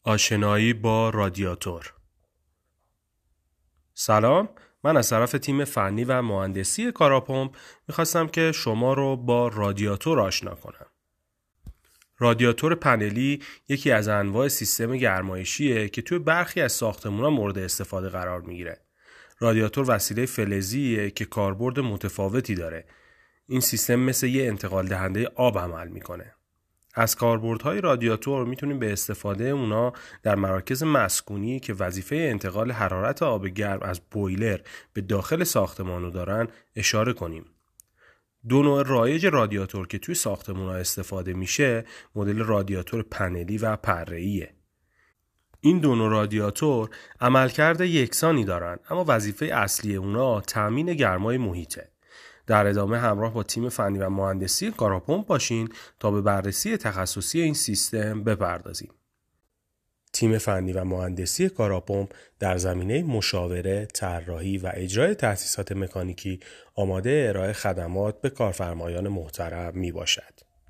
آشنایی با رادیاتور. سلام، من از طرف تیم فنی و مهندسی کاراپمپ میخواستم که شما رو با رادیاتور آشنا کنم. رادیاتور پنلی یکی از انواع سیستم گرمایشیه که توی برخی از ساختمان‌ها مورد استفاده قرار میگیره. رادیاتور وسیله فلزیه که کاربرد متفاوتی داره. این سیستم مثل یه انتقال دهنده آب عمل میکنه. از کاربردهای رادیاتور میتونیم به استفاده اونا در مراکز مسکونی که وظیفه انتقال حرارت آب گرم از بویلر به داخل ساختمانو دارن اشاره کنیم. دو نوع رایج رادیاتور که توی ساختمان‌ها استفاده میشه مدل رادیاتور پنلی و پره‌ایه. این دو نوع رادیاتور عملکرد یکسانی دارن اما وظیفه اصلی اونا تامین گرمای محیطه. در ادامه همراه با تیم فنی و مهندسی کاراپمپ باشین تا به بررسی تخصصی این سیستم بپردازیم. تیم فنی و مهندسی کاراپمپ در زمینه مشاوره، طراحی و اجرای تاسیسات مکانیکی آماده ارائه خدمات به کارفرمایان محترم می باشد.